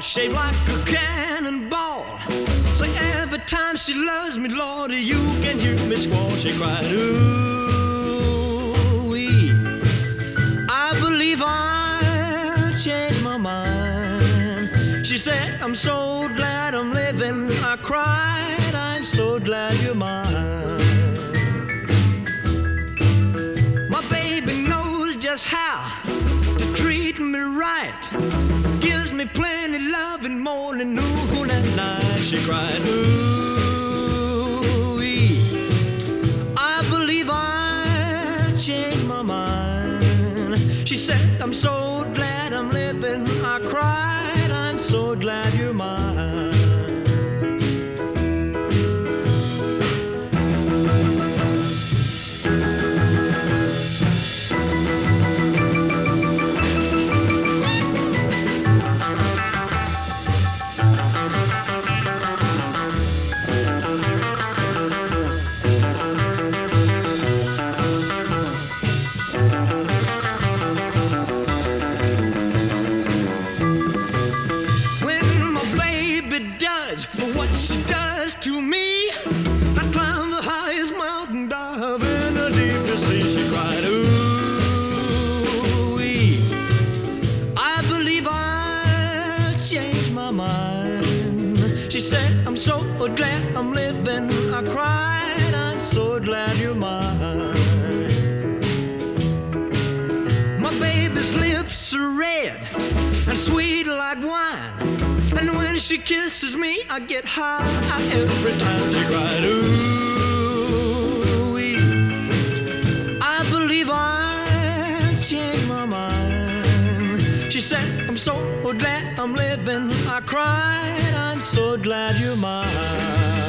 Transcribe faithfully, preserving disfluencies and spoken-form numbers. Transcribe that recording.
shaped like a cannonball. So every time she loves me, Lord, you can hear me squall. She cried, ooh-wee, I believe I'll change my mind. She said, I'm so glad I'm living. I cried, I'm so glad you're mine. My baby knows just how to treat me right. Gives me plenty love in morning, noon, and night. She cried, ooh-wee, I believe I'll change my mind. She said, I'm so glad I'm living. I cried, I'm so glad you're mine. What she does to me, I climb the highest mountain, dive in the deepest sea. She cried, ooh-wee, I believe I'll change my mind. She said, I'm so glad I'm living. I cried, I'm so glad you're mine. My baby's lips are red and sweet like wine. And when she kisses me, I get high every time. She cried, ooh-wee, I believe I'll change my mind. She said, I'm so glad I'm living. I cried, I'm so glad you're mine.